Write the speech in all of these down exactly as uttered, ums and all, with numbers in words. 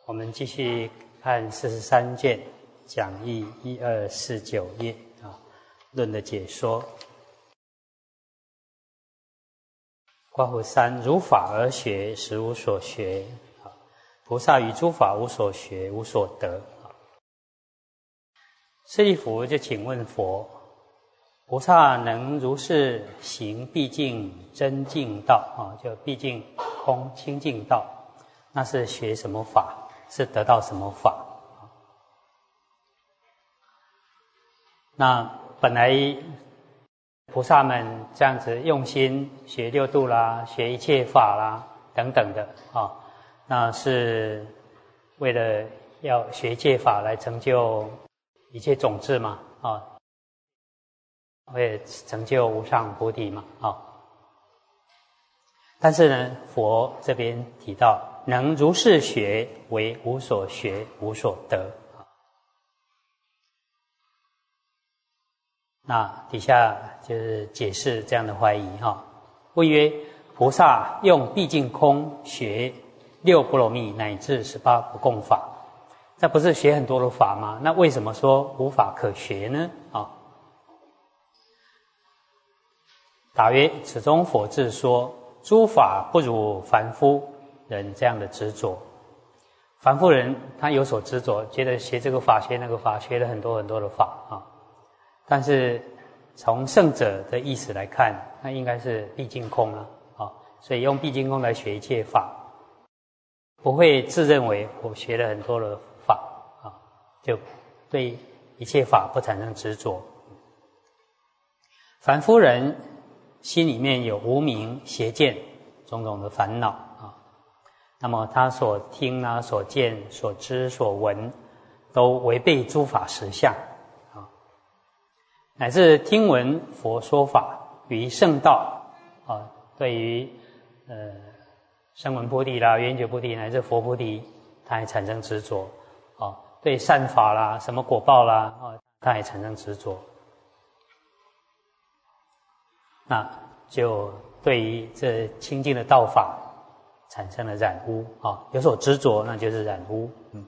我们继续看四十三卷讲义一二四九页啊，论的解说。括弧三，如法而学，实无所学。啊，菩萨于诸法无所学，无所得。啊，舍利弗就请问佛：菩萨能如是行毕竟真净道啊，就毕竟空清净道，那是学什么法？是得到什么法？那本来菩萨们这样子用心学六度啦，学一切法啦等等的啊，那是为了要学一切法来成就一切种智嘛啊，为了成就无上菩提嘛啊。但是呢，佛这边提到能如是学，为无所学，无所得。那底下就是解释这样的怀疑哈。问曰：菩萨用毕竟空学六波罗蜜乃至十八不共法，这不是学很多的法吗？那为什么说无法可学呢？啊，答曰：此中佛智说，诸法不如凡夫人这样的执着。凡夫人他有所执着，觉得学这个法学那个法，学了很多很多的法啊。但是从圣者的意思来看，那应该是毕竟空了啊，所以用毕竟空来学一切法，不会自认为我学了很多的法啊，就对一切法不产生执着。凡夫人心里面有无明邪见种种的烦恼啊，那么他所听啊、所见、所知、所闻，都违背诸法实相啊，乃至听闻佛说法于圣道啊，对于呃声闻菩提啦、缘觉菩提乃至佛菩提，他也产生执着啊，对善法啦、什么果报啦啊，他也产生执着。那就对于这清净的道法产生了染污啊，有所执着，那就是染污。嗯，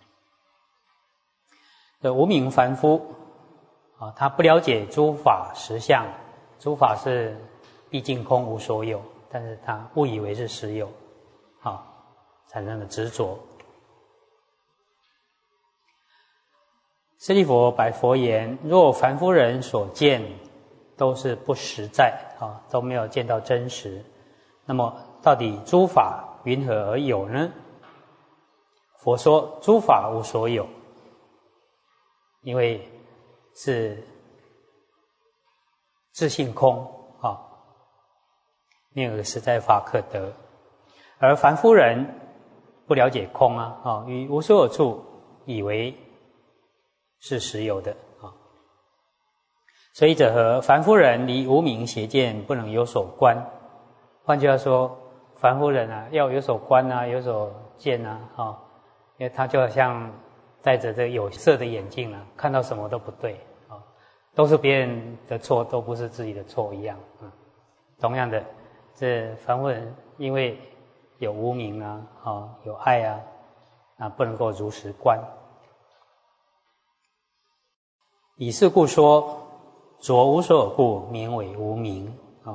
这无明凡夫啊，他不了解诸法实相，诸法是毕竟空无所有，但是他误以为是实有，啊，产生了执着。舍利弗白佛言：若凡夫人所见都是不实在啊，都没有见到真实。那么，到底诸法云何而有呢？佛说：诸法无所有，因为是自性空啊，没有实在法可得。而凡夫人不了解空啊，啊，于无所有处以为是实有的。所以者何？凡夫人离无明邪见，不能有所观。换句话说，凡夫人啊，要有所观啊，有所见啊，啊、哦，因为他就好像戴着这有色的眼镜啊，看到什么都不对啊、哦，都是别人的错，都不是自己的错一样。嗯，同样的，这凡夫人因为有无明啊，啊、哦，有爱啊，啊，不能够如实观。以是故说。着无所有故，名为无明啊。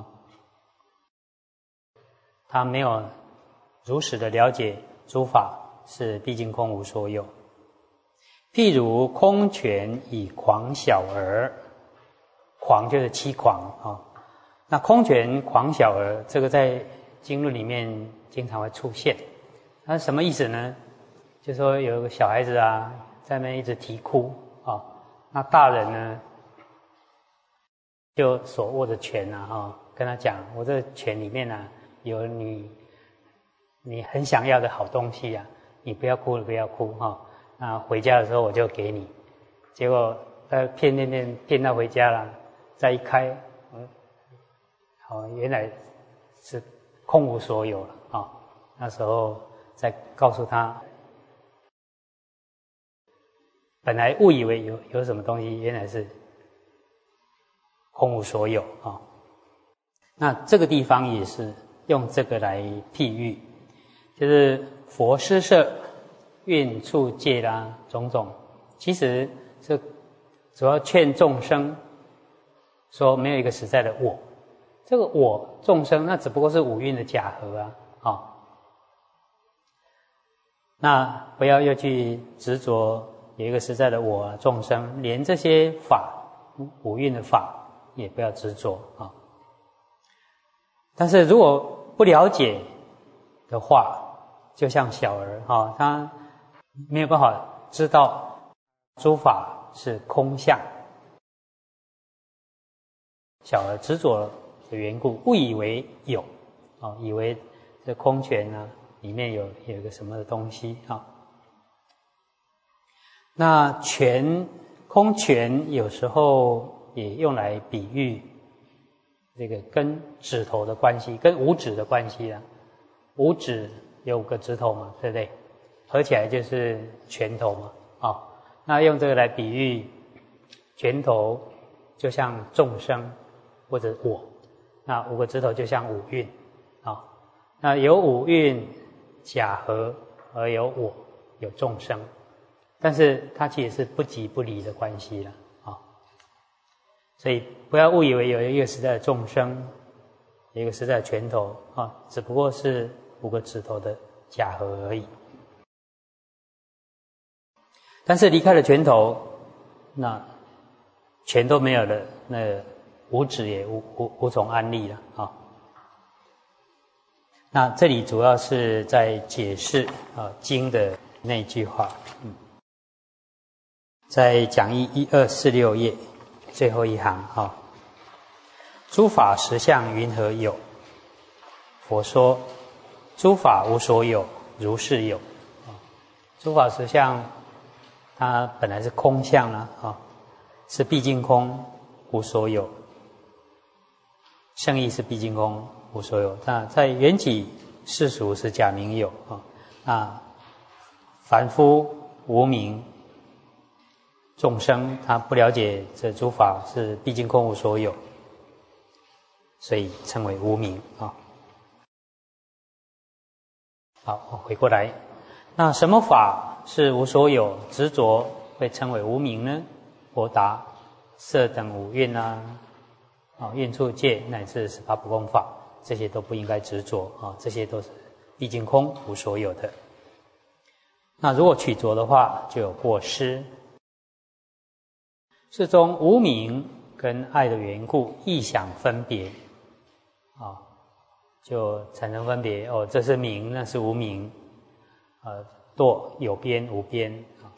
他没有如实的了解诸法是毕竟空无所有。譬如空拳以誑小儿，誑就是欺誑啊。那空拳誑小儿，这个在经论里面经常会出现。那什么意思呢？就说有个小孩子啊，在那边一直啼哭啊，那大人呢？就手握着拳啊，哈，跟他讲，我这拳里面啊有你你很想要的好东西啊，你不要哭了，不要哭哈。那回家的时候我就给你。结果他骗骗骗骗到回家了，再一开，嗯，好，原来是空无所有了啊。那时候再告诉他，本来误以为有有什么东西，原来是空无所有啊，那这个地方也是用这个来譬喻，就是佛施设运处戒啦，种种，其实是主要劝众生说没有一个实在的我。这个我众生，那只不过是五蕴的假合啊，哦，那不要又去执着有一个实在的我啊，众生，连这些法五蕴的法也不要执着啊。哦，但是如果不了解的话，就像小儿哈，哦，他没有办法知道诸法是空相，小儿执着的缘故，误以为有，哦，以为这空泉啊里面有有一个什么的东西啊。哦，那泉空泉有时候也用来比喻这个跟指头的关系，跟五指的关系啊。五指有五个指头嘛，对不对？合起来就是拳头嘛，啊，哦，那用这个来比喻拳头，就像众生或者我，那五个指头就像五蕴啊，哦，那有五蕴假合而有我，有众生，但是它其实是不即不离的关系了啊，哦，所以不要误以为有一个实在的众生，有一个实在的拳头啊，哦，只不过是五个指头的假合而已。但是离开了拳头，那拳都没有了，那五指也无无无从安立了啊，哦。那这里主要是在解释啊经的那句话，嗯，在讲义一二四六页最后一行啊，哦，诸法实相云何有？佛说，诸法无所有，如是有。啊，诸法实相，它本来是空相啦，啊，是毕竟空，无所有。圣义是毕竟空，无所有。那在缘起世俗是假名有啊，那凡夫无明众生，他不了解这诸法是毕竟空无所有，所以称为无明啊。好，我回过来，那什么法是无所有，执着会称为无明呢？佛答：色等五蕴啊，啊，蕴处戒乃至十八不共法，这些都不应该执着啊，这些都是毕竟空无所有的。那如果取着的话，就有过失。是中无明跟爱的缘故，意想分别啊，就产生分别哦，这是明，那是无明，呃，堕有边无边啊，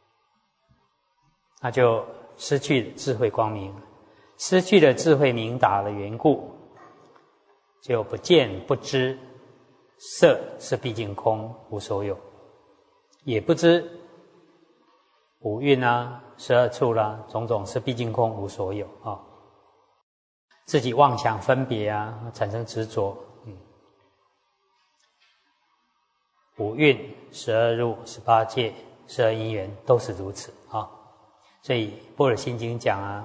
那就失去智慧光明，失去了智慧明达的缘故，就不见不知色是毕竟空无所有，也不知五蕴啊、十二处啦、啊，种种是毕竟空无所有啊，自己妄想分别啊，产生执着。嗯，五蕴、十二入、十八界、十二因缘都是如此啊。所以《般若心经》讲啊，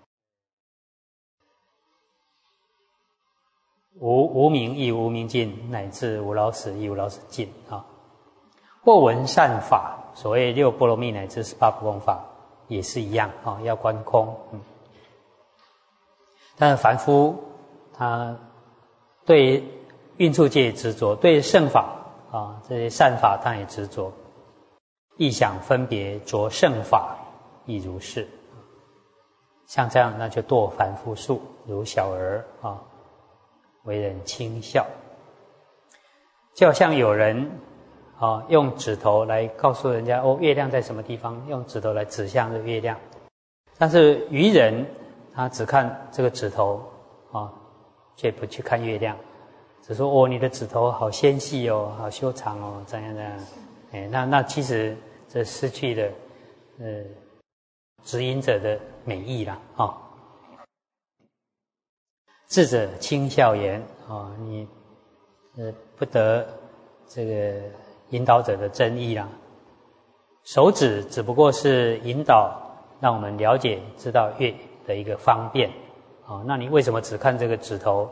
无无明亦无明尽，乃至无老死亦无老死尽啊。或闻善法，所谓六波罗蜜乃至十八不共法，也是一样啊，要观空。嗯，但是凡夫他对蕴处戒执着，对圣法啊这些善法他也执着，意想分别着圣法亦如是。像这样，那就堕凡夫数，如小儿啊，为人轻笑。就好像有人啊，用指头来告诉人家哦，月亮在什么地方？用指头来指向这月亮。但是愚人他只看这个指头啊，却不去看月亮，只说哦，你的指头好纤细哦，好修长哦，怎样怎样。哎，那那其实这失去了呃指引者的美意啦啊。哦，智者轻笑言啊，哦，你呃不得这个引导者的真意啦。手指只不过是引导，让我们了解知道月的一个方便。哦，那你为什么只看这个指头，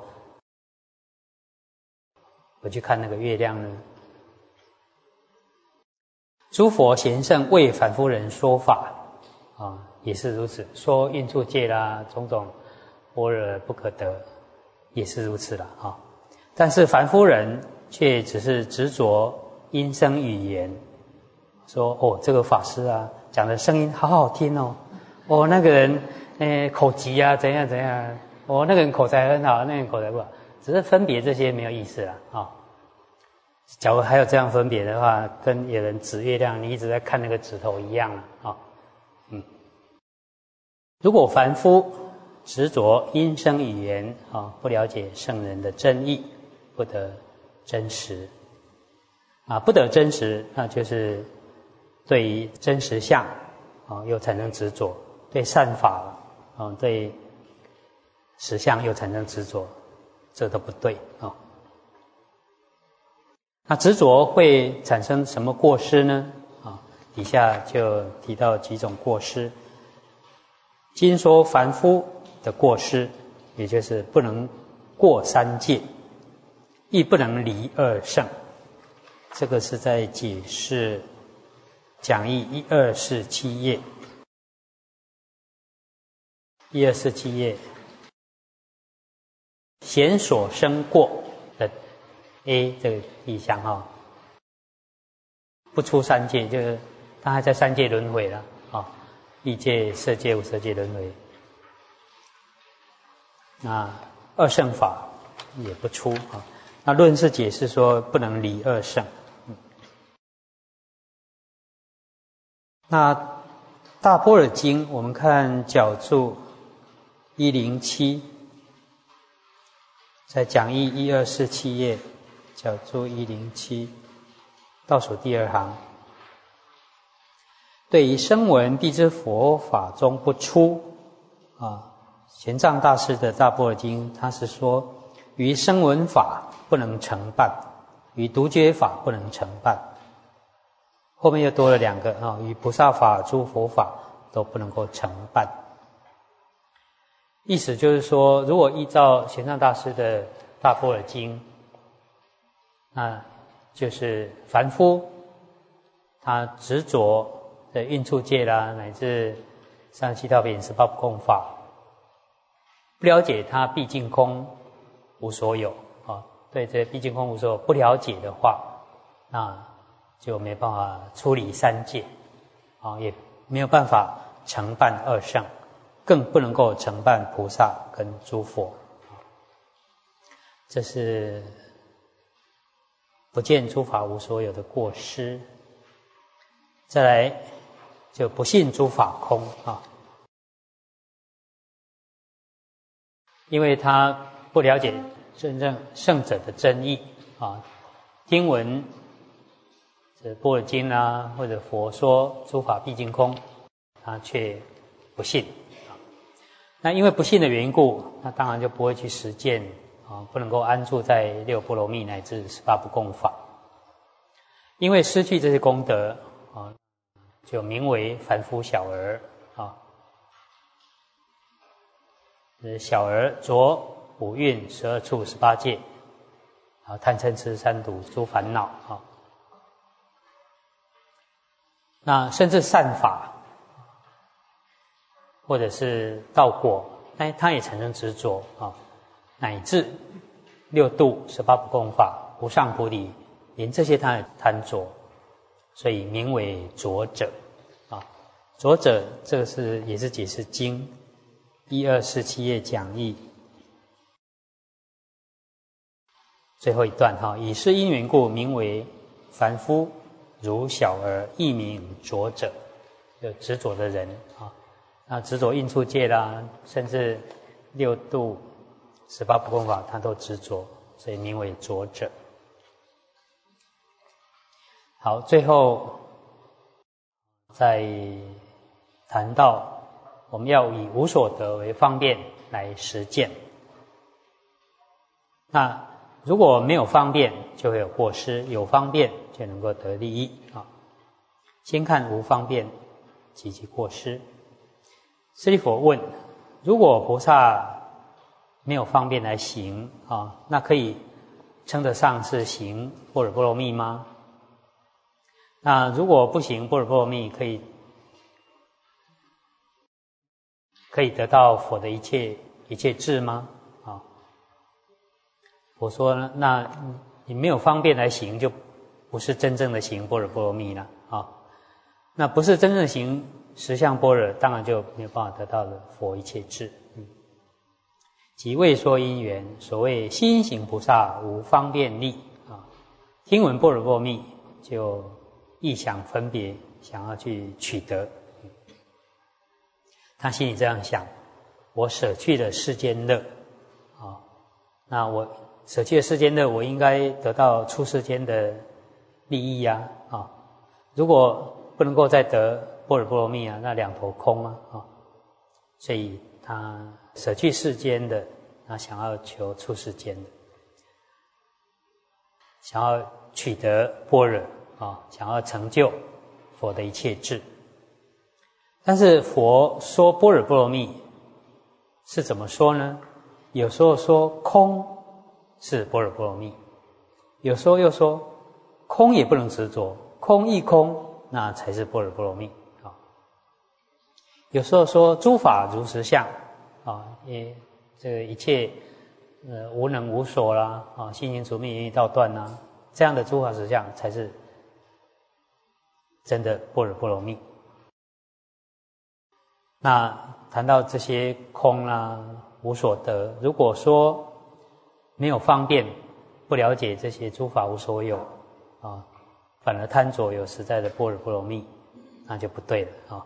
不去看那个月亮呢？ 诸佛贤圣为凡夫人说法啊，也是如此，说运处界啦，种种般若不可得，也是如此啦啊。但是凡夫人却只是执着音声语言，说哦，这个法师啊讲的声音好好听哦，哦那个人诶口疾啊怎样怎样，哦那个人口才很好，那个人口才不好，只是分别这些没有意思啦啊。假如还有这样分别的话，跟有人指月亮，你一直在看那个指头一样啊。嗯，如果凡夫执着音声语言啊，不了解圣人的真意，不得真实啊，不得真实，那就是对于真实相啊，又产生执着；对善法啊，对实相又产生执着，这都不对啊。那执着会产生什么过失呢？啊，底下就提到几种过失。经说凡夫的过失，也就是不能过三界，亦不能离二圣。这个是在解释讲义一二四七页，一二四七页，贤所生过的 A 这个意象哈，不出三界，就是他还在三界轮回了啊，欲界、色界、无色界轮回。那二圣法也不出啊。那论是解释说不能离二圣。嗯、那大般若经，我们看角注一零七，在讲义一二四七页。角注一零七，倒数第二行，对于声闻必知佛法中不出啊，玄奘大师的大般若经，他是说于声闻法不能成办，与独觉法不能成办。后面又多了两个啊，与菩萨法、诸佛法都不能够成办。意思就是说，如果依照玄奘大师的大般若经，那就是凡夫他执着的运处界啦，乃至三十七道品十八不共法，不了解他毕竟空无所有啊，对这毕竟空无所有不了解的话，那就没办法出离三界啊，也没有办法承办二圣，更不能够承办菩萨跟诸佛。这是不见诸法无所有的过失。再来就不信诸法空啊，因为他不了解真正圣者的真意啊，听闻这般若经啊，或者佛说诸法毕竟空，他却不信啊。那因为不信的缘故，那当然就不会去实践啊，不能够安住在六波罗蜜乃至十八不共法，因为失去这些功德啊，就名为凡夫小儿啊。小儿着五蕴十二处十八界啊，贪嗔痴三毒诸烦恼啊。那甚至善法或者是道果，那他也产生执着啊。乃至六度十八不共法无上菩提，连这些他也贪着，所以名为着者啊。着者这个是也是解释经一二四七页讲义最后一段哈，以是因缘故，名为凡夫，如小儿，亦名着者，有执着的人啊。那执着应处界啦，甚至六度十八不共法，他都执着，所以名为着者。好，最后再谈到我们要以无所得为方便来实践。那如果没有方便，就会有过失；有方便，就能够得利益啊。先看无方便及其过失。舍利弗问：如果菩萨没有方便来行啊，那可以称得上是行般若波罗蜜吗？ 那如果不行，般若波罗蜜可以可以得到佛的一切一切智吗？啊，我说那你没有方便来行，就不是真正的行般若波罗蜜了啊。那不是真正的行实相般若，当然就没有办法得到了佛一切智。嗯，即未说因缘，所谓心行菩萨无方便力啊。听闻般若波罗蜜，就意想分别，想要去取得。他心里这样想：我舍去了世间乐啊，那我舍去了世间乐，我应该得到出世间的利益呀啊！如果不能够再得般若波罗蜜啊，那两头空啊啊！所以他舍去世间的，他想要求出世间的，想要取得般若啊，想要成就佛的一切智。但是佛说般若波罗蜜是怎么说呢？有时候说空是般若波罗蜜，有时候又说空也不能执着，空亦空，那才是般若波罗蜜啊。有时候说诸法如实相啊，也这个一切呃无能无所啦啊，心行处灭言语道断啦，这样的诸法实相才是真的般若波罗蜜。那谈到这些空啦、无所得，如果说没有方便，不了解这些诸法无所有啊，反而贪着有实在的般若波罗蜜，那就不对了啊。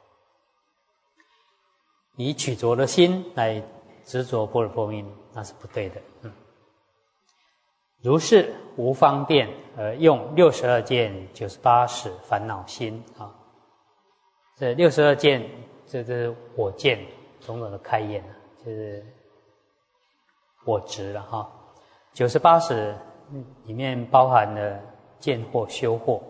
以取着的心来执着般若波罗蜜，那是不对的。嗯，如是无方便而用六十二件九十八识烦恼心啊，这六十二件。这是我见种种的开眼，就是我执了哈。九十八识里面包含了见惑、修惑，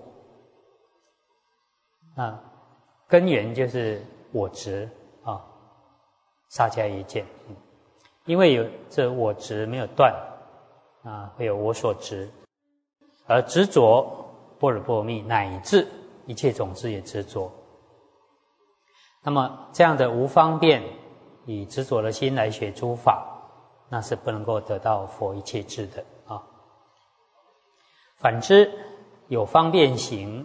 啊，根源就是我执啊，萨迦耶见。嗯，因为有这我执没有断啊，会有我所执，而执着般若波罗蜜，乃至一切种子也执着。那么这样的无方便，以执着的心来学诸法，那是不能够得到佛一切智的啊。反之，有方便行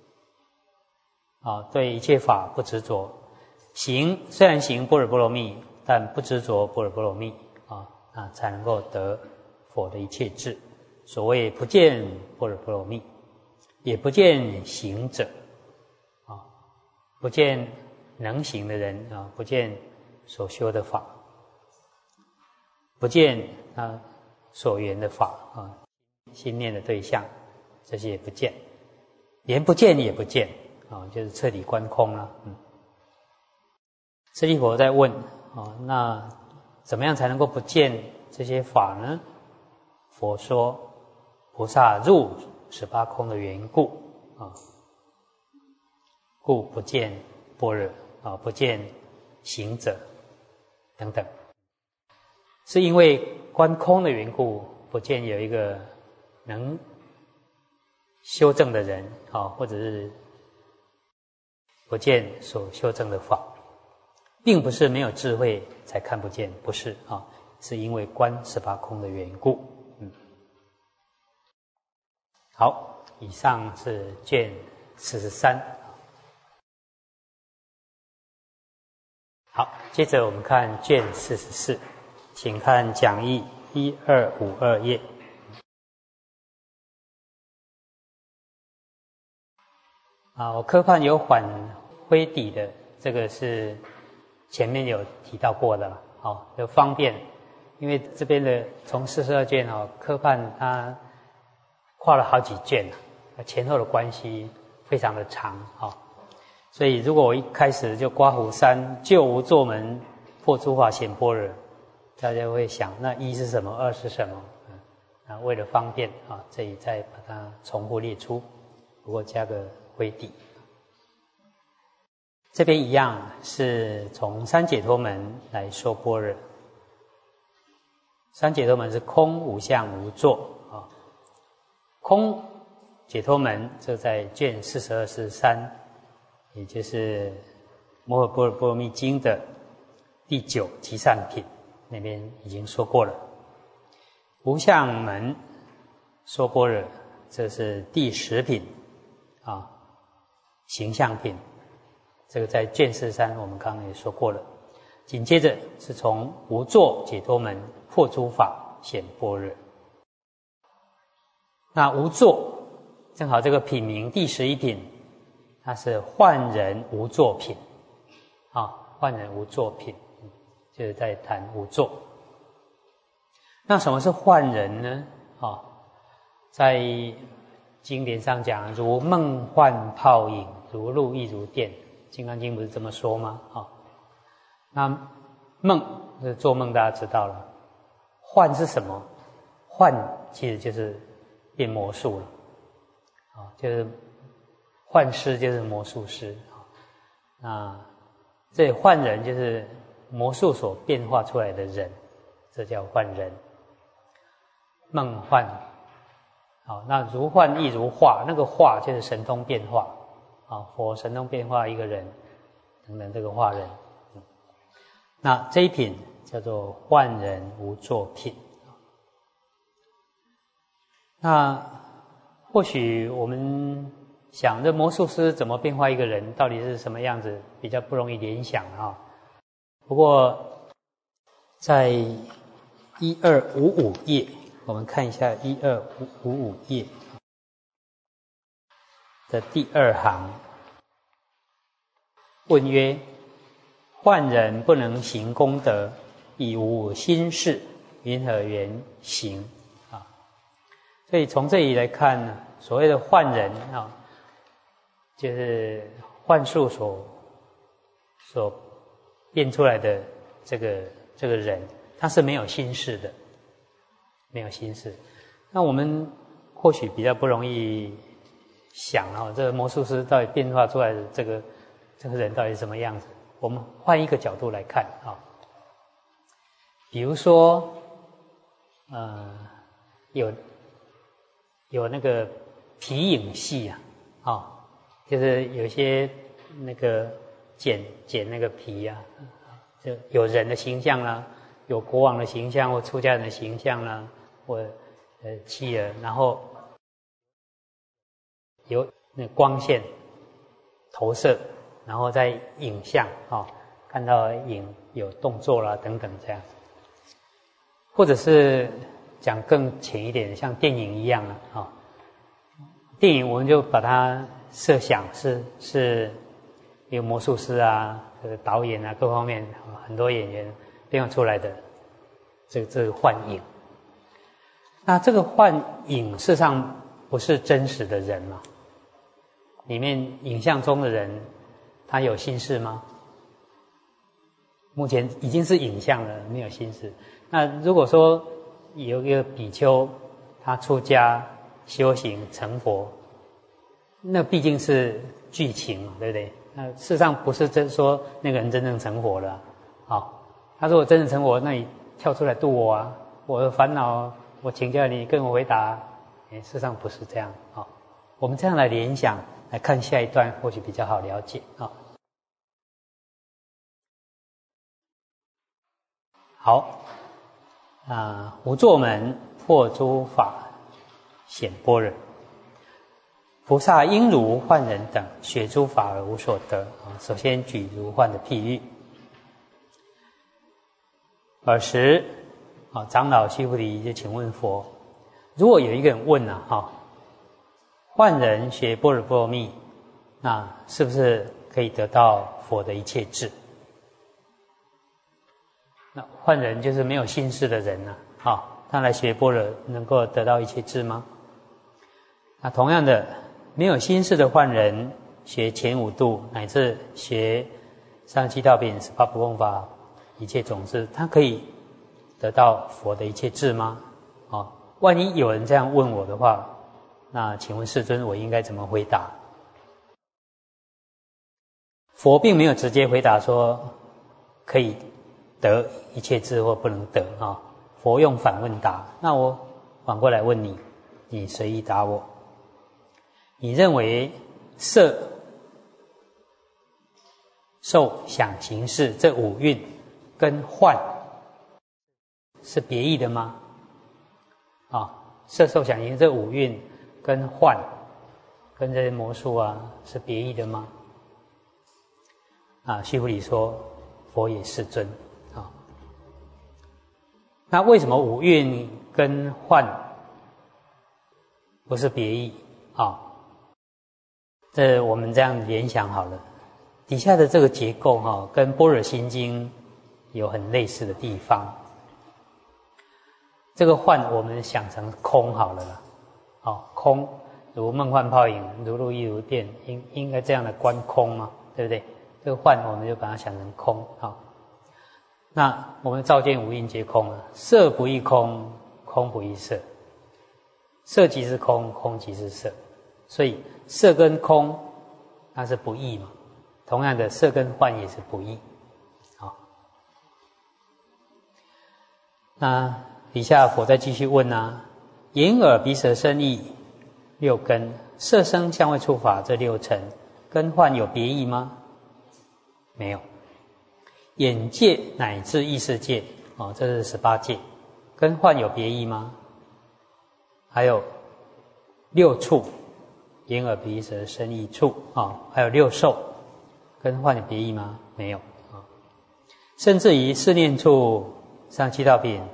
啊，对一切法不执着，行虽然行般若波罗蜜，但不执着般若波罗蜜啊，那才能够得佛的一切智。所谓不见般若波罗蜜，也不见行者啊，不见能行的人啊，不见所修的法，不见他所缘的法啊，心念的对象，这些也不见，连不见也不见啊，就是彻底观空了。嗯，舍利佛在问啊，那怎么样才能够不见这些法呢？佛说，菩萨入十八空的缘故啊，故不见般若。啊，不见行者等等，是因为观空的缘故，不见有一个能修正的人啊，或者是不见所修正的法，并不是没有智慧才看不见，不是啊，是因为观十八空的缘故。嗯，好，以上是卷四十三。好，接着我们看卷四十四，请看讲义一二五二页。啊，我科判有缓灰底的，这个是前面有提到过的了。好，就方便，因为这边的从四十二卷哦，科判它跨了好几卷啊，前后的关系非常的长啊。所以，如果我一开始就刮胡三就无作门破诸法显般若，大家会想，那一是什么，二是什么？啊，为了方便啊，这里再把它重复列出，不过加个灰底。这边一样是从三解脱门来说般若。三解脱门是空无相无作啊，空解脱门，这在卷四十二、四十三，也就是《摩诃般若波罗蜜经》的第九集散品那边已经说过了。无相门说般若，这是第十品啊，形象品，这个在卷四十三我们刚刚也说过了。紧接着是从无作解脱门破诸法显般若。那无作正好这个品名第十一品，它是幻人无作品啊，幻人无作品就是在谈无作。那什么是幻人呢？啊，在经典上讲，如梦幻泡影，如露亦如电，《金刚经》不是这么说吗？啊，那梦是做梦，大家知道了。幻是什么？幻其实就是变魔术了，啊，就是幻师就是魔术师啊。那这幻人就是魔术所变化出来的人，这叫幻人。梦幻，好，那如幻亦如化，那个化就是神通变化啊，佛神通变化一个人等等，这个化人。那这一品叫做幻人无作品。那或许我们想，这魔术师怎么变化一个人，到底是什么样子，比较不容易联想啊。不过在一二五五页，我们看一下一二五五页的第二行，问曰：幻人不能行功德，以无心事，云何缘行？啊，所以从这里来看呢，所谓的幻人啊，就是幻术所所变出来的这个这个人，他是没有心事的。没有心事，那我们或许比较不容易想哦，这个魔术师到底变化出来的这个这个人到底是什么样子？我们换一个角度来看啊，比如说，呃，有有那个皮影戏啊，啊，就是有一些那个剪剪那个皮啊，就有人的形象啦，有国王的形象或出家人的形象啦。或呃妻儿，然后有那光线投射，然后在影像啊、哦，看到影有动作啦等等这样，或者是讲更浅一点，像电影一样啊，啊、哦，电影我们就把它设想是是有魔术师啊、这个导演啊各方面很多演员变化出来的这个这个幻影。那这个幻影事实上不是真实的人嘛？里面影像中的人，他有心事吗？目前已经是影像了，没有心事。那如果说有一个比丘，他出家修行成佛，那毕竟是剧情嘛，对不对？那事实上不是真说那个人真正成佛了。好，他如果真正成佛，那你跳出来度我啊，我的烦恼。我请教你，跟我回答。哎，事实上不是这样啊、哦。我们这样来联想，来看下一段，或许比较好了解啊、哦。好，啊，无作门破诸法显般若。菩萨应如幻人等，学诸法而无所得啊。首先举如幻的譬喻。尔时。啊，长老须菩提就请问佛：如果有一个人问啊，哈，幻人学般若波罗蜜，那是不是可以得到佛的一切智？那幻人就是没有心事的人呢、啊，啊，他来学般若能够得到一切智吗？那同样的，没有心事的幻人学前五度乃至学三十七道品、十八不共法、一切种子，他可以得到佛的一切智吗？哦，万一有人这样问我的话，那请问世尊，我应该怎么回答？佛并没有直接回答说可以得一切智或不能得啊、哦。佛用反问答，那我反过来问你，你随意答我。 你认为色、受、想、行、识这五蕴跟幻是别异的吗？啊，色、受、想、行这五蕴跟幻、跟这些魔术啊是别异的吗？啊，须菩提说：佛也世尊。啊，那为什么五蕴跟幻不是别异？啊，这我们这样联想好了。底下的这个结构哈、哦，跟《般若心经》有很类似的地方。这个幻我们想成空好了啦，哦，空如梦幻泡影，如露亦如电，应应该这样的观空嘛，对不对？这个幻我们就把它想成空。好、哦，那我们照见五蕴皆空了，色不异空，空不异色，色即是空，空即是色，所以色跟空那是不异嘛。同样的，色跟幻也是不异。好，那底下佛再继续问啊：眼耳鼻舌身意六根，色声香味触法这六尘，跟幻有别异吗？没有。眼界乃至意识界，哦，这是十八界，跟幻有别异吗？还有六触，眼耳鼻舌身意触啊、哦，还有六受。跟幻有别异吗？没有啊。甚至于四念处、三十七道品，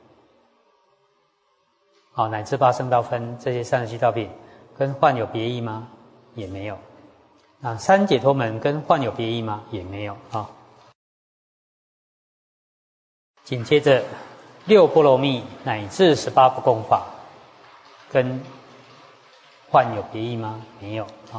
啊，乃至八圣道分这些三十七道品，跟幻有别异吗？也没有。啊，三解脱门跟幻有别异吗？也没有啊。紧接着六波罗蜜乃至十八不共法，跟幻有别异吗？没有啊。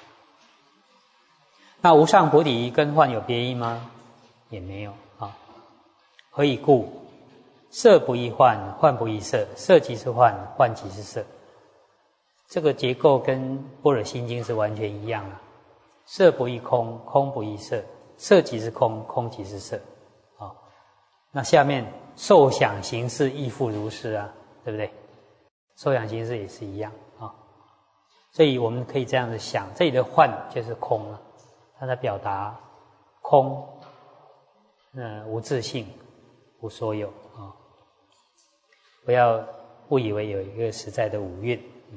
那无上菩提跟幻有别异吗？也没有啊。何以故？色不异幻，幻不异色，色即是幻，幻即是色。这个结构跟《般若心经》是完全一样的。色不异空，空不异色，色即是空，空即是色。啊，那下面受想行识亦复如是啊，对不对？受想行识也是一样啊。所以我们可以这样子想，这里的幻就是空了。它在表达空，呃，无自性，无所有啊、哦！不要误以为有一个实在的五蕴。嗯、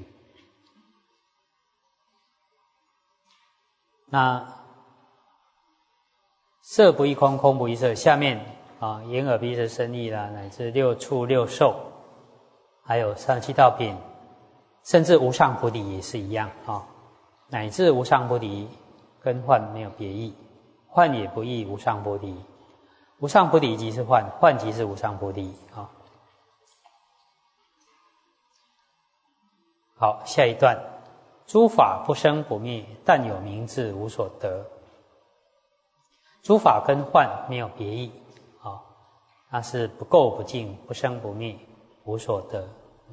那色不异空，空不异色，下面啊，眼耳鼻舌身意啦，乃至六触六受，还有三十七道品，甚至无上菩提也是一样啊、哦，乃至无上菩提。跟幻没有别异，幻也不异无上菩提，无上菩提即是幻，幻即是无上菩提。好，好，下一段，诸法不生不灭，但有名字无所得。诸法跟幻没有别异，啊，它是不垢不净，不生不灭，无所得。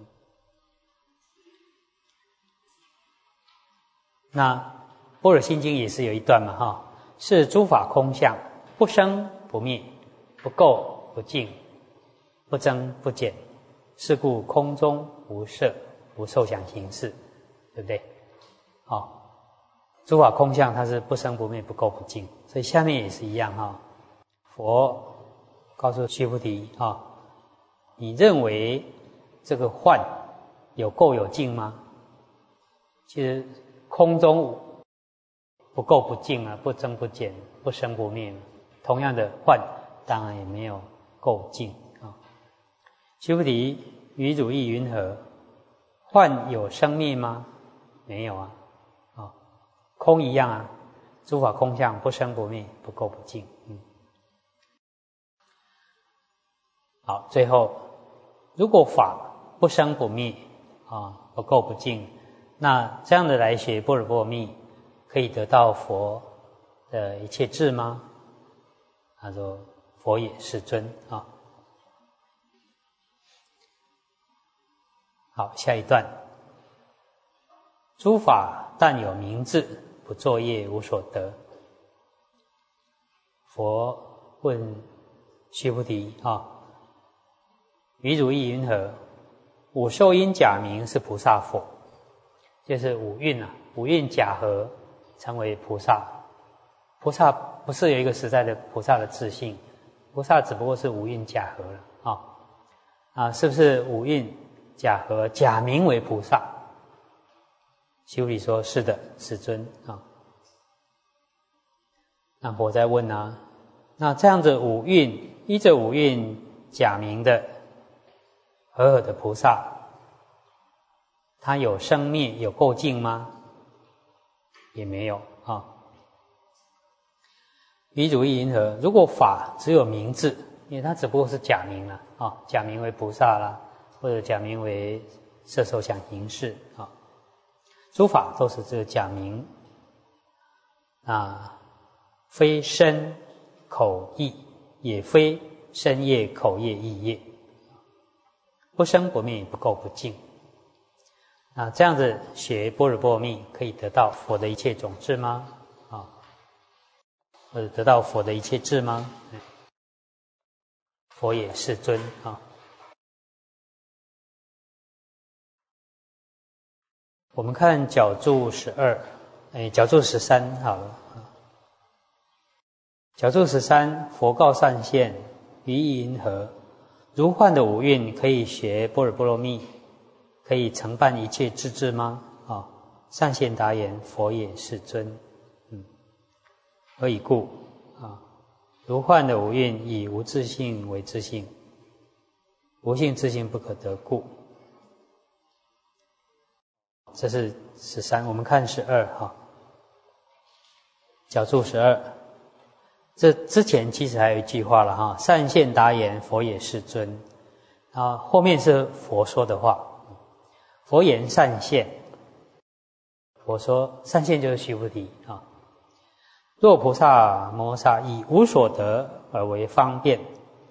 那般若心经也是有一段嘛，哈，是诸法空相，不生不灭，不垢不净，不增不减，是故空中无色，无受想行识，对不对？好，诸法空相它是不生不灭，不垢不净，所以下面也是一样哈。佛告诉须菩提啊，你认为这个幻有垢有净吗？其实空中不垢不净啊，不增不减，不生不灭。同样的幻，当然也没有垢净啊。须菩提，于汝意云何？幻有生灭吗？没有啊。啊，空一样啊。诸法空相，不生不灭，不垢不净。嗯。好，最后，如果法不生不灭啊，不垢不净，那这样的来学般若波罗蜜，可以得到佛的一切智吗？他说：“佛也，世尊。”啊，好，下一段，诸法但有名字，不作业无所得。佛问须菩提啊，于汝意云何？五受因假名是菩萨否？就是五蕴啊， 五蕴假合成为菩萨。菩萨不是有一个实在的菩萨的自性，菩萨只不过是五蕴假合了啊、哦、啊，是不是五蕴假合假名为菩萨？须菩提说是的，世尊啊。那佛在问啊，那这样子五蕴依着五蕴假名的和合的菩萨，他有生灭有垢净吗？也没有啊。于如意云何？如果法只有名字，因为它只不过是假名了啊，假名为菩萨啦，或者假名为色受想行识啊，诸法都是这个假名啊，非身口意，也非身业口业意业，不生不灭，不垢不净。啊，这样子学般若波罗蜜，可以得到佛的一切种智吗？啊，或者得到佛的一切智吗？佛也世尊啊。我们看角注十二，哎，角注十三好了。角注十三，佛告善现，于意云何？如幻的五蕴可以学般若波罗蜜，可以承办一切智智吗？啊、哦，善现答言：佛也世尊。嗯，何以故？啊、哦，如幻的五蕴以无自性为自性，无性自性不可得故。这是十三，我们看十二哈。角注十二，这之前其实还有一句话了哈，善现答言：佛也世尊。啊，后面是佛说的话。佛言善现，佛说善现就是须菩提啊。若菩萨摩诃萨以无所得而为方便，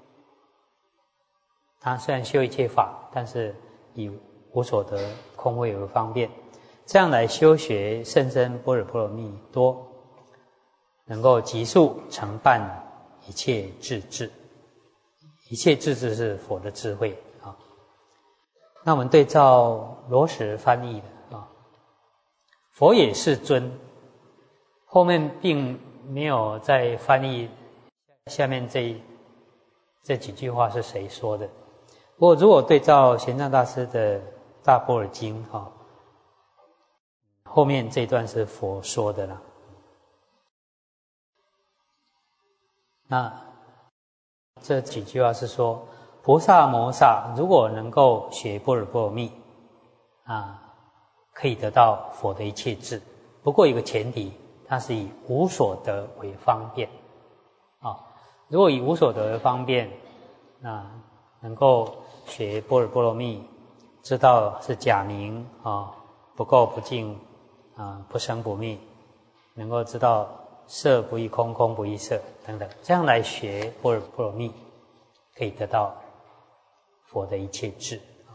他虽然修一切法，但是以无所得空慧为方便，这样来修学甚深般若波罗蜜多，能够急速承办一切智智。一切智智是佛的智慧啊。那我们对照罗什翻译的啊，佛也世尊，后面并没有再翻译下面这这几句话是谁说的。不过如果对照玄奘大师的大般若经哈，后面这一段是佛说的啦。那这几句话是说，菩萨摩诃萨如果能够学般若波罗蜜啊，可以得到佛的一切智。不过有个前提，它是以无所得为方便啊。如果以无所得为方便，那能够学般若波罗蜜，知道是假名啊，不垢不净啊，不生不灭，能够知道色不异空，空不异色等等，这样来学般若波罗蜜，可以得到佛的一切智。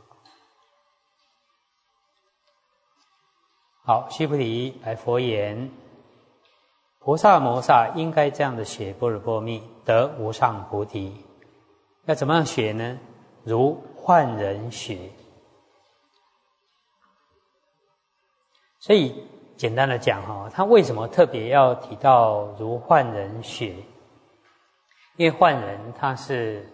好，须菩提白佛言：菩萨摩诃萨应该这样的学般若波罗蜜，得无上菩提。要怎么样学呢？如幻人学。所以简单的讲哈，他为什么特别要提到如幻人学？因为幻人他是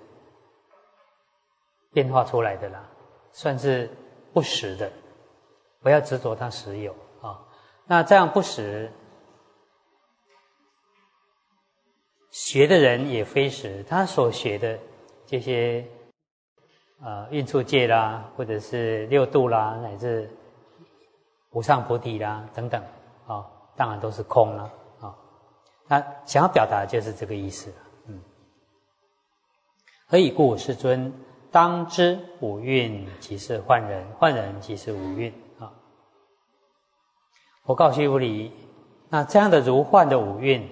变化出来的啦，算是不实的，不要执着它实有啊。那这样不实，学的人也非实，他所学的这些呃运处界啦，或者是六度啦，乃至无上菩提啦等等啊，当然都是空了啊。他想要表达的就是这个意思了。嗯，何以故？世尊，当知五蕴即是幻人，幻人即是五蕴啊。我告须菩提，那这样的如幻的五蕴，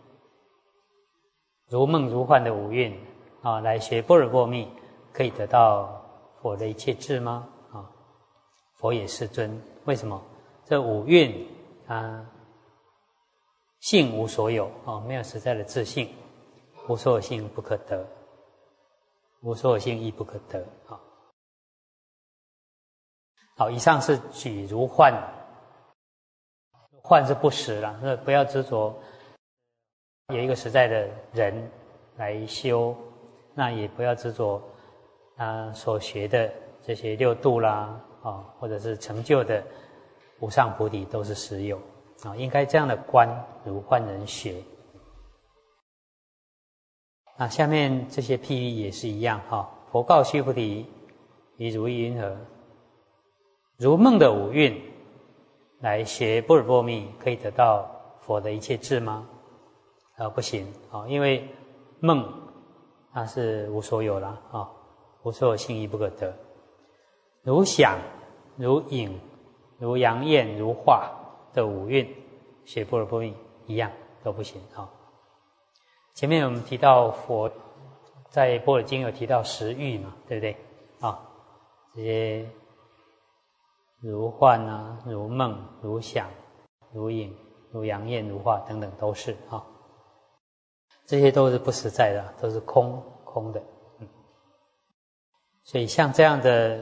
如梦如幻的五蕴啊，来学般若波罗蜜，可以得到佛的一切智吗？啊，佛也世尊。为什么？这五蕴啊，性无所有啊，没有实在的自性，无所有性不可得。无所有性亦不可得啊！好，以上是举如幻幻是不实了，那不要执着有一个实在的人来修，那也不要执着他所学的这些六度啦，啊，或者是成就的无上菩提都是实有啊，应该这样的观如幻人学。那下面这些譬喻也是一样哈。佛告须菩提：于如意云何？如梦的五蕴来学般若波罗蜜，可以得到佛的一切智吗？啊，不行啊，因为梦它是无所有了啊，无所有性亦不可得。如想、如影、如阳焰、如化的五蕴，学般若波罗蜜一样都不行啊。前面我们提到佛在《般若经》有提到十欲嘛，对不对？啊，这些如幻啊、如梦、如想、如影、如阳焰、如化等等都是啊，这些都是不实在的，都是空空的。嗯，所以像这样的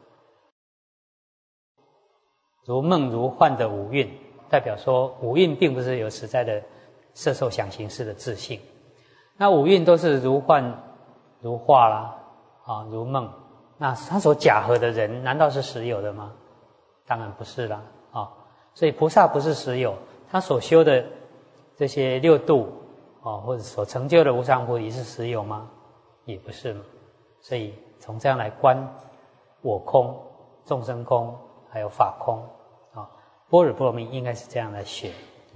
如梦如幻的五蕴，代表说五蕴并不是有实在的色受想行识的自性。那五蕴都是如幻如化啦，啊，如梦，那他所假合的人难道是实有的吗？当然不是啦，啊，所以菩萨不是实有，他所修的这些六度啊，或者所成就的无上菩提是实有吗？也不是嘛。所以从这样来观我空、众生空还有法空啊，般若波罗蜜应该是这样来学。嗯，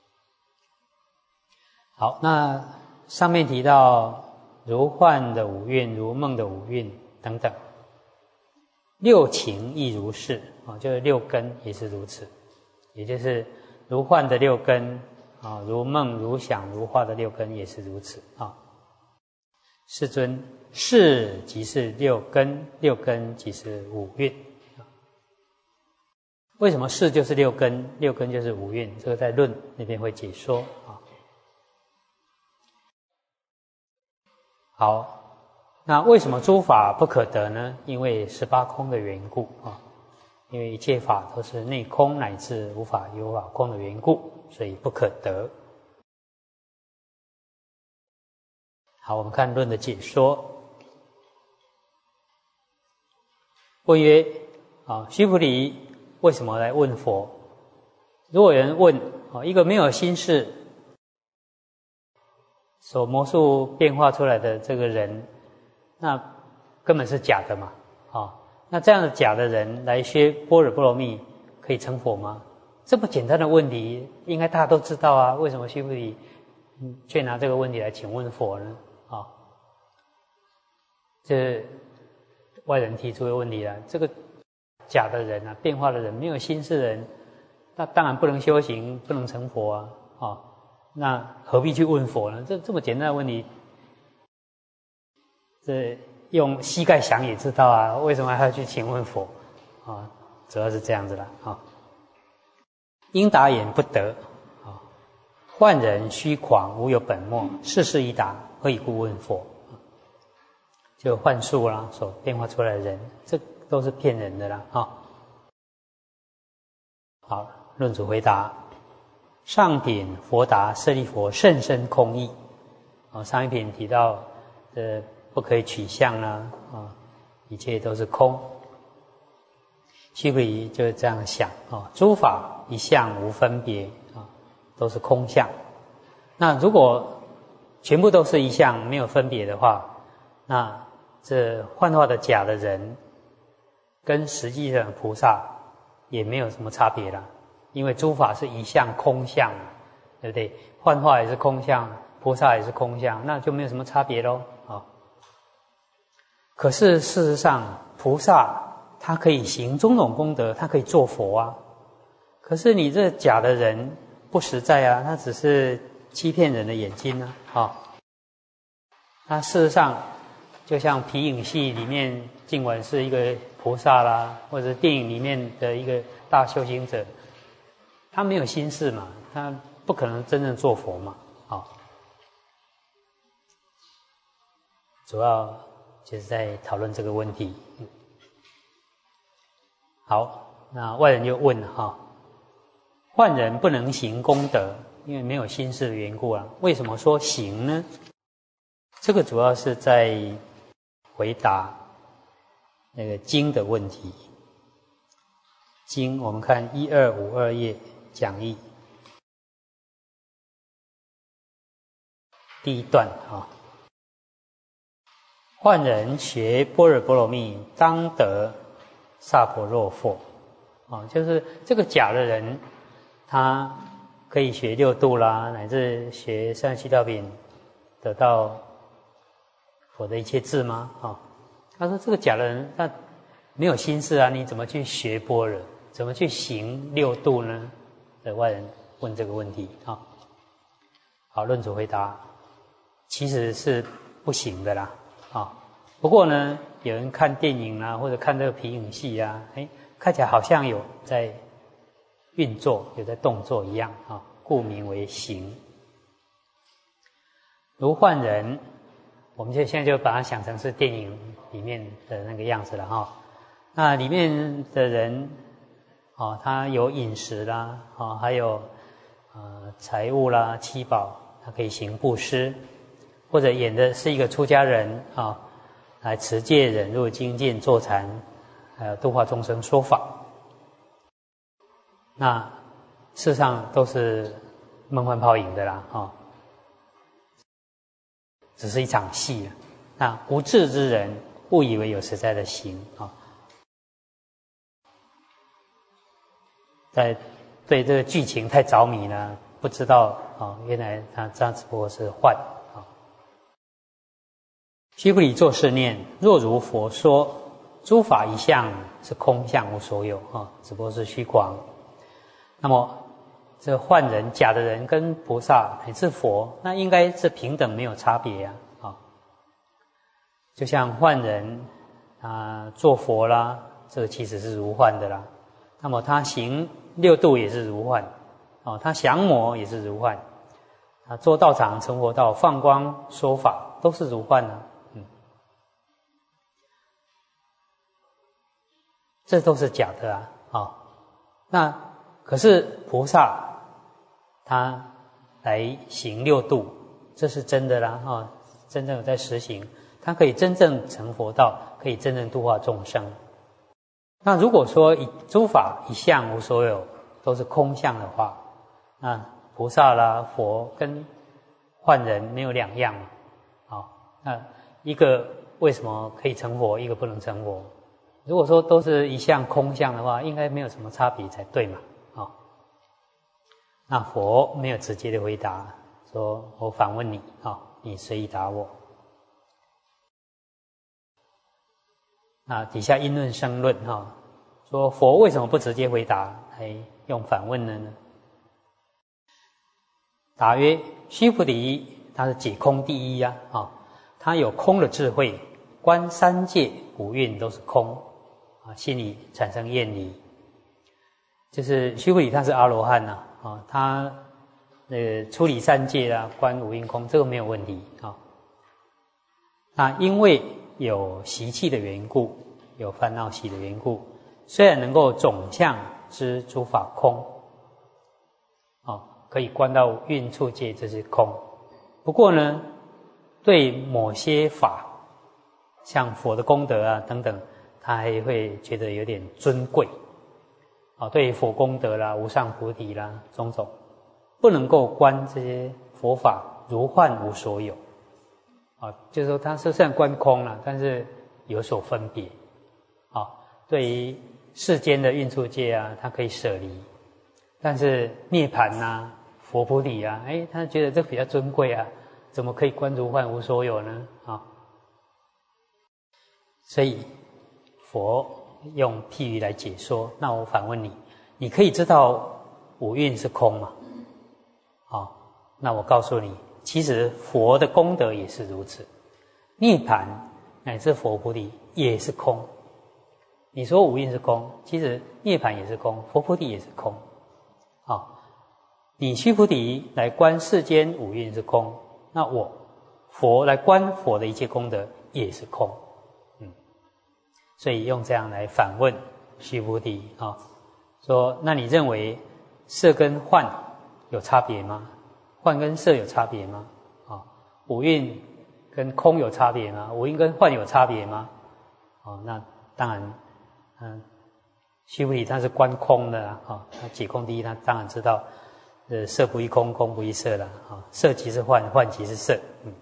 好，那上面提到如幻的五蕴、如梦的五蕴等等，六情亦如是啊，就是六根也是如此，也就是如幻的六根啊，如梦、如想、如化的六根也是如此啊。世尊，是即是六根，六根即是五蕴。为什么是就是六根，六根就是五蕴？这个在论那边会解说啊。好，那为什么诸法不可得呢？因为十八空的缘故啊，因为一切法都是内空乃至无法有法空的缘故，所以不可得。好，我们看论的解说。问曰：啊，须菩提，为什么来问佛？如果有人问啊，一个没有心事所魔术变化出来的这个人，那根本是假的嘛，啊，那这样的假的人来学般若波罗蜜，可以成佛吗？这么简单的问题，应该大家都知道啊，为什么须菩提却拿这个问题来请问佛呢？啊，这外人提出的问题啊，这个假的人啊，变化的人，没有心事的人，那当然不能修行，不能成佛啊，啊。那何必去问佛呢？这这么简单的问题，这用膝盖想也知道啊，为什么还要去请问佛？啊，主要是这样子啦，啊。应答言不得，啊，幻人虚诳，无有本末，世事已达，何以故问佛？就幻术啦，所变化出来的人，这都是骗人的啦，啊。好，论主回答。上品佛答舍利弗甚深空义，啊，上一品提到，呃，不可以取相啦，啊，一切都是空。须菩提就是这样想啊，诸法一相无分别啊，都是空相。那如果全部都是一相，没有分别的话，那这幻化的假的人，跟实际上的菩萨也没有什么差别啦。因为诸法是一相空相，对不对？幻化也是空相，菩萨也是空相，那就没有什么差别咯啊。可是事实上，菩萨他可以行种种功德，他可以做佛啊。可是你这假的人不实在啊，他只是欺骗人的眼睛啊。啊，那事实上，就像皮影戏里面，尽管是一个菩萨啦，或者电影里面的一个大修行者。他没有心事嘛，他不可能真正做佛嘛，啊，主要就是在讨论这个问题。好，那外人就问哈， 幻人不能行功德，因为没有心事的缘故啊。为什么说行呢？这个主要是在回答那个经的问题。经我们看一二五二页讲义第一段啊，幻人学般若波罗蜜，当得萨婆若佛啊，就是这个假的人，他可以学六度啦，乃至学三十七道品，得到佛的一切智吗？啊，他说这个假的人，他没有心事啊，你怎么去学般若？怎么去行六度呢？的外人问这个问题啊。好，论主回答，其实是不行的啦啊。不过呢，有人看电影啊，或者看这个皮影戏啊，哎，看起来好像有在运作，有在动作一样啊，故名为行。如幻人，我们就现在就把它想成是电影里面的那个样子了哈。那里面的人。哦，他有饮食啦，哦，还有呃财物啦、七宝，他可以行布施，或者演的是一个出家人啊、哦，来持戒、忍辱、精进、坐禅，还有度化众生、说法。那事实上都是梦幻泡影的啦，哦，只是一场戏啊。那无智之人误以为有实在的行啊。哦，在对这个剧情太着迷了，不知道哦，原来他这只不过是幻啊。须菩提作是念：若如佛说，诸法一相是空相无所有啊，只不过是虚诳。那么这幻人、假的人跟菩萨乃至佛，那应该是平等，没有差别啊。啊，就像幻人啊做佛啦，这个其实是如幻的啦。那么他行六度也是如幻，哦，他降魔也是如幻，啊，做道场、成佛道、放光、说法都是如幻啊，嗯，这都是假的啊，啊、哦，那可是菩萨他来行六度，这是真的啦，啊、哦，真正有在实行，他可以真正成佛道，可以真正度化众生。那如果说以诸法一相无所有，都是空相的话，那菩萨啦、佛跟幻人没有两样嘛。好，那一个为什么可以成佛，一个不能成佛？如果说都是一相空相的话，应该没有什么差别才对嘛。啊，那佛没有直接的回答，说我反问你啊，你随意答我。那底下因论生论哈，说佛为什么不直接回答，还用反问了呢？答曰：须菩提，他是解空第一呀，啊，他有空的智慧，观三界五蕴都是空，啊，心里产生厌离。就是须菩提他是阿罗汉呐，啊，他呃处理三界啊，观五蕴空，这个没有问题啊。那因为有习气的缘故，有烦恼习的缘故，虽然能够总相知诸法空，哦，可以观到蕴处界这是空，不过呢，对某些法，像佛的功德啊等等，他还会觉得有点尊贵，啊、哦，对佛功德啦、无上菩提啦种种，不能够观这些佛法如幻无所有。啊，就是说他虽然观空了，但是有所分别。啊，对于世间的蕴处界啊，他可以舍离，但是涅槃呐、佛菩提啊，哎，他觉得这比较尊贵啊，怎么可以观如幻无所有呢？啊，所以佛用譬喻来解说。那我反问你，你可以知道五蕴是空吗？啊，那我告诉你。其实佛的功德也是如此，涅槃乃至佛菩提也是空。你说五蕴是空，其实涅槃也是空，佛菩提也是空。啊，你须菩提来观世间五蕴是空，那我佛来观佛的一切功德也是空。嗯，所以用这样来反问须菩提啊，说那你认为色跟幻有差别吗？幻跟色有差别吗？啊，五蕴跟空有差别吗？五蕴跟幻有差别吗？哦，那当然，嗯，须菩提他是观空的啊，哦，他解空第一，他当然知道，呃，色不异空，空不异色了啊，哦，色即是幻，幻即是色，嗯。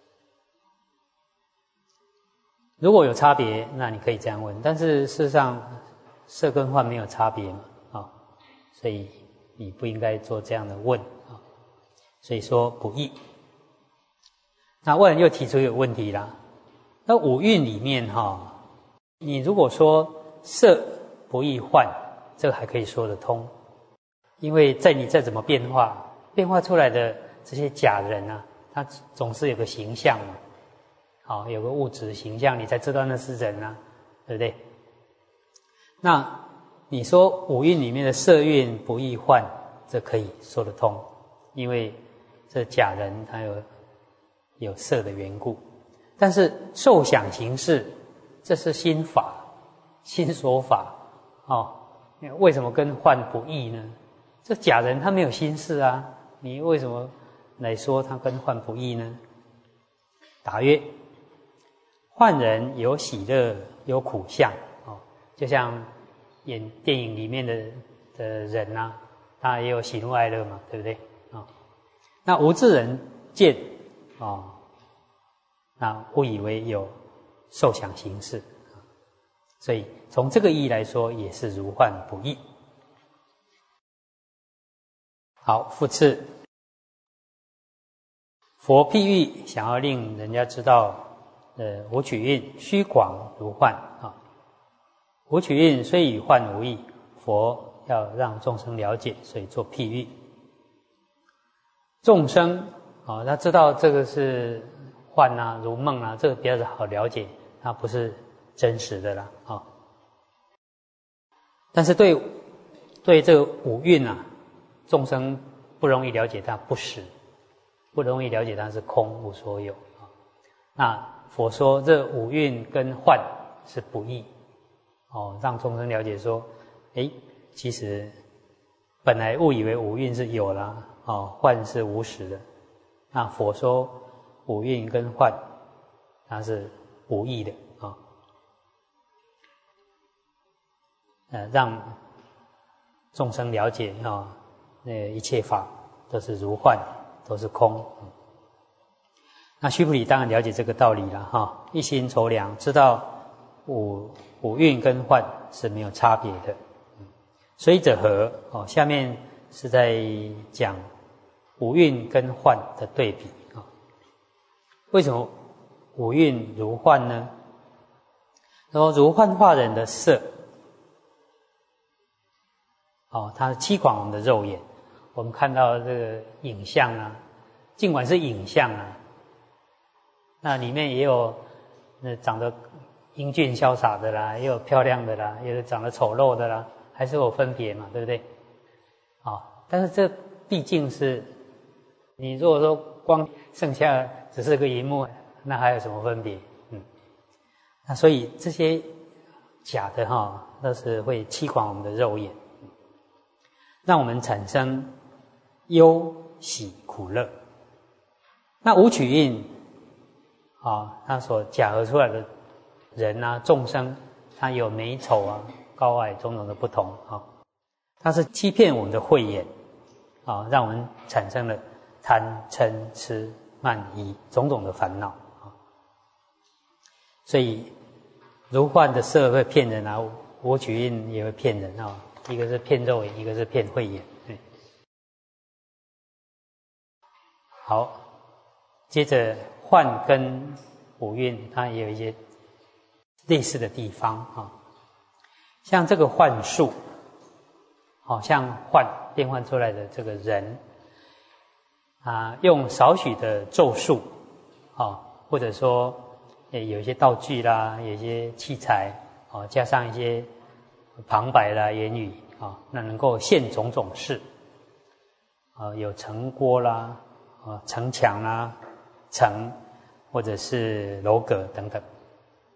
如果有差别，那你可以这样问，但是事实上，色跟幻没有差别嘛，啊，哦，所以你不应该做这样的问啊，哦，所以说不异。那外人又提出一个问题啦，那五蕴里面哈，哦，你如果说色不异幻，这个还可以说得通，因为在你再怎么变化，变化出来的这些假人啊，他总是有个形象嘛。好，有个物质形象，你才知道那是人啊，对不对？那你说五蕴里面的色蕴不异幻，这可以说得通，因为这假人他有有色的缘故。但是受想行识，这是心法，心所法，哦，为什么跟幻不异呢？这假人他没有心识啊，你为什么来说他跟幻不异呢？答曰：幻人有喜乐，有苦相，哦，就像演电影里面的的人啊，他也有喜怒哀乐嘛，对不对？啊，哦，那无智人见，哦，那误以为有受想行识，所以从这个意义来说，也是如幻不异。好，复次，佛譬喻想要令人家知道。呃，五取蕴虚广如幻啊，五取蕴虽与幻无异，佛要让众生了解，所以做譬喻。众生啊，他知道这个是幻啊，如梦啊，这个比较好了解，它不是真实的啦啊。但是对对这个五蕴啊，众生不容易了解它不实，不容易了解它是空无所有啊。那佛说这五蕴跟幻是不异，哦，让众生了解说，诶，其实本来误以为五蕴是有啦，哦，幻是无实的。那佛说五蕴跟幻它是无异的啊，哦，呃，让众生了解啊，哦，那一切法都是如幻，都是空。那须菩提当然了解这个道理了哈，一心筹量，知道五五蕴跟幻是没有差别的。所以者何？哦，下面是在讲五蕴跟幻的对比啊。为什么五蕴如幻呢？说如幻化人的色，哦，它欺诳我们的肉眼。我们看到这个影像啊，尽管是影像啊。那里面也有那长得英俊潇洒的啦，也有漂亮的啦，也有长得丑陋的啦，还是有分别嘛，对不对？啊，哦，但是这毕竟是你如果说光剩下只是个荧幕，那还有什么分别？嗯，那所以这些假的哈，哦，都是会欺诳我们的肉眼，让我们产生忧喜苦乐。那五取蕴啊，哦，他所假合出来的人啊，众生，他有美丑啊、高矮种种的不同啊，哦，他是欺骗我们的慧眼啊，哦，让我们产生了贪嗔痴慢疑种种的烦恼啊，哦。所以如幻的色会骗人啊，五取蕴也会骗人啊，哦，一个是骗肉眼，一个是骗慧眼。对，好，接着。幻跟五蕴它也有一些类似的地方啊，像这个幻术，好像幻变换出来的这个人啊，用少许的咒术啊，或者说有一些道具啦，有一些器材啊，加上一些旁白啦、言语啊，那能够现种种事啊，有城郭啦、啊城墙啦。城或者是楼阁等等，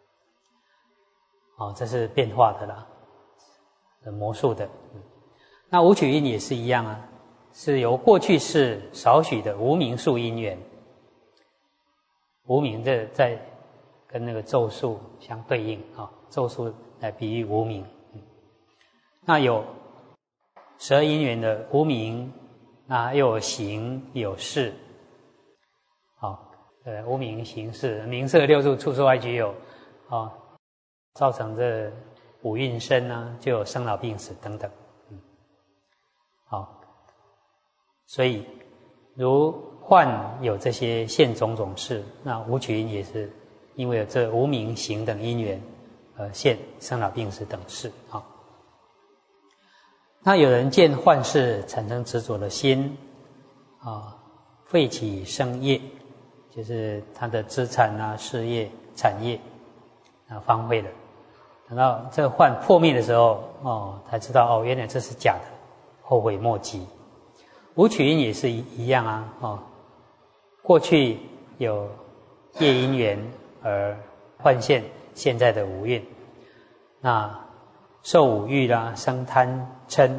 哦，这是变化的啦，魔术的。 那五取因也是一样啊，是由过去世少许的无名数因缘，无名这在跟那个咒术相对应啊，咒术来比喻无名。那有十二因缘的无名，那又有行有识，好，呃，无名行识名色六入处说外具有，啊，造成这五蕴身呢，就有生老病死等等，嗯，好，所以如幻有这些现种种事，那五取因也是因为有这无名行等因缘，而现生老病死等事啊。那有人见幻事产生执着的心，啊，废起生业，就是他的资产啊、事业、产业啊荒废了。等到这个幻破灭的时候，哦，才知道哦，原来这是假的，后悔莫及。五取因也是一样啊，哦，过去有业因缘而幻现现在的五蕴，那受五欲啦，生贪嗔，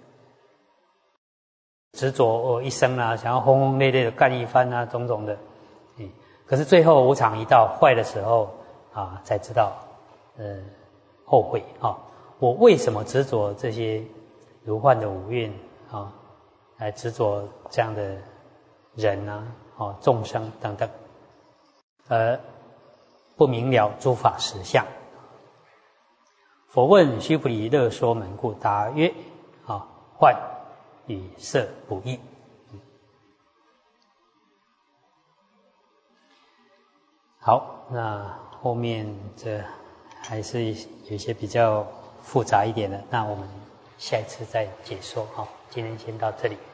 执着我一生啦，想要轰轰烈烈的干一番啊，种种的，嗯，可是最后无常一到坏的时候啊，才知道，呃，后悔啊，我为什么执着这些如幻的五蕴啊，来执着这样的人啊，哦，众生等等，而不明了诸法实相。佛问须菩提乐说门故，答曰：啊，幻与色不异。好，那后面这还是有一些比较复杂一点的，那我们下一次再解说。好，今天先到这里。